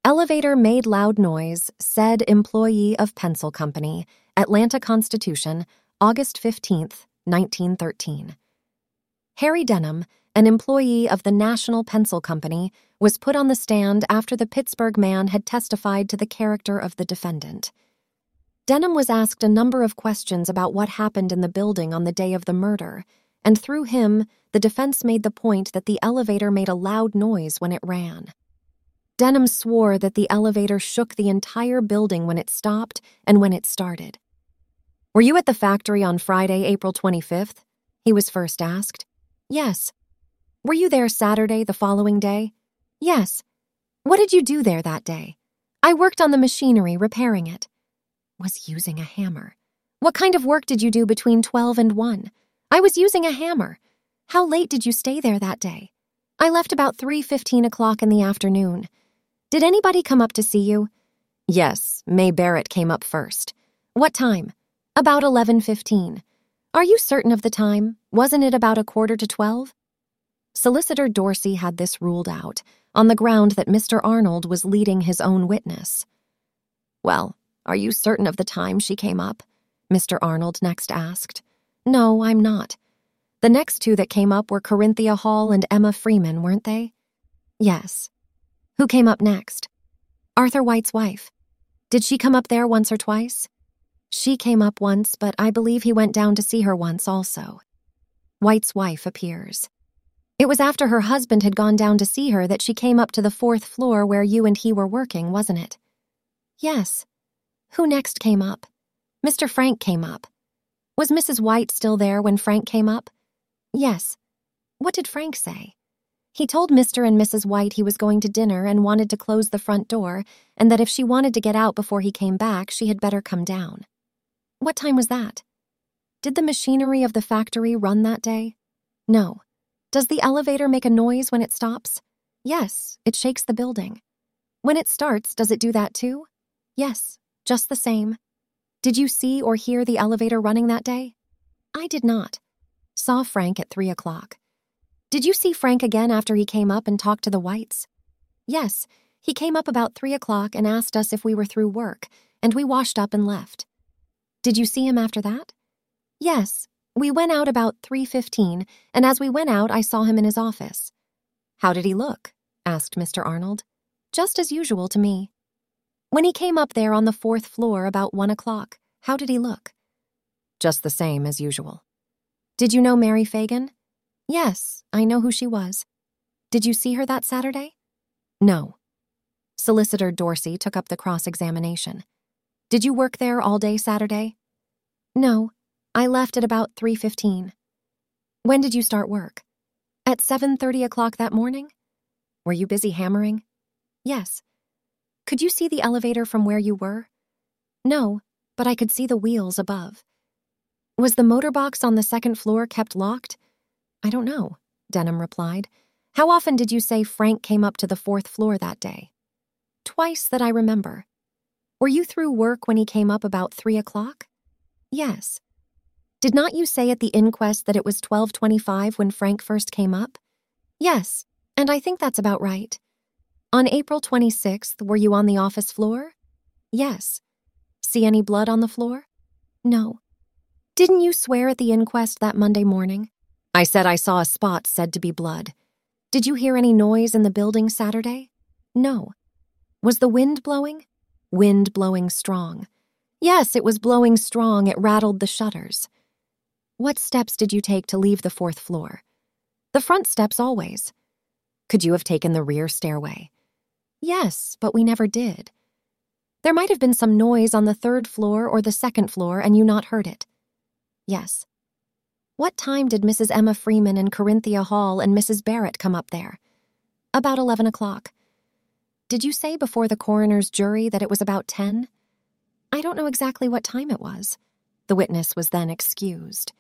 Elevator made loud noise, said employee of Pencil Company, Atlanta Constitution, August 15th, 1913. Harry Denham, an employee of the National Pencil Company, was put on the stand after the Pittsburgh man had testified to the character of the defendant. Denham was asked a number of questions about what happened in the building on the day of the murder, and through him, the defense made the point that the elevator made a loud noise when it ran. Denham swore that the elevator shook the entire building when it stopped and when it started. "Were you at the factory on Friday, April 25th? He was first asked. "Yes." "Were you there Saturday, the following day?" "Yes." "What did you do there that day?" "I worked on the machinery, repairing it." "Was using a hammer." "What kind of work did you do between 12 and 1? "I was using a hammer." "How late did you stay there that day?" "I left about 3:15 o'clock in the afternoon." "Did anybody come up to see you?" "Yes, May Barrett came up first." "What time?" "About 11:15. "Are you certain of the time? Wasn't it about 11:45? Solicitor Dorsey had this ruled out, on the ground that Mr. Arnold was leading his own witness. "Well, are you certain of the time she came up?" Mr. Arnold next asked. "No, I'm not." "The next two that came up were Corinthia Hall and Emma Freeman, weren't they?" "Yes." "Who came up next?" "Arthur White's wife." "Did she come up there once or twice?" "She came up once, but I believe he went down to see her once also." White's wife appears. "It was after her husband had gone down to see her that she came up to the 4th floor where you and he were working, wasn't it?" "Yes." "Who next came up?" "Mr. Frank came up." "Was Mrs. White still there when Frank came up?" "Yes." "What did Frank say?" "He told Mr. and Mrs. White he was going to dinner and wanted to close the front door, and that if she wanted to get out before he came back, she had better come down." "What time was that?" "Did the machinery of the factory run that day?" "No." "Does the elevator make a noise when it stops?" "Yes, it shakes the building." "When it starts, does it do that too?" "Yes, just the same." "Did you see or hear the elevator running that day?" "I did not." "Saw Frank at 3 o'clock. "Did you see Frank again after he came up and talked to the Whites?" "Yes, he came up about 3 o'clock and asked us if we were through work, and we washed up and left." "Did you see him after that?" "Yes, we went out about 3:15, and as we went out, I saw him in his office." "How did he look?" asked Mr. Arnold. "Just as usual to me." "When he came up there on the 4th floor about 1 o'clock, how did he look?" "Just the same as usual." "Did you know Mary Fagan?" "Yes, I know who she was." "Did you see her that Saturday?" "No." Solicitor Dorsey took up the cross-examination. "Did you work there all day Saturday?" "No, I left at about 3:15. "When did you start work?" "At 7:30 o'clock that morning." "Were you busy hammering?" "Yes." "Could you see the elevator from where you were?" "No, but I could see the wheels above." "Was the motor box on the 2nd floor kept locked?" "I don't know," Denham replied. "How often did you say Frank came up to the 4th floor that day?" "Twice that I remember." "Were you through work when he came up about 3 o'clock?" "Yes." "Did not you say at the inquest that it was 12:25 when Frank first came up?" "Yes, and I think that's about right." "On April 26th, were you on the office floor?" "Yes." "See any blood on the floor?" "No." "Didn't you swear at the inquest that Monday morning?" "I said I saw a spot said to be blood." "Did you hear any noise in the building Saturday?" "No." "Was the wind blowing?" "Wind blowing strong." "Yes, it was blowing strong. It rattled the shutters." "What steps did you take to leave the 4th floor?" "The front steps always." "Could you have taken the rear stairway?" "Yes, but we never did." "There might have been some noise on the 3rd floor or the 2nd floor and you not heard it?" "Yes." "What time did Mrs. Emma Freeman and Corinthia Hall and Mrs. Barrett come up there?" "About 11 o'clock." "Did you say before the coroner's jury that it was about 10? "I don't know exactly what time it was." The witness was then excused.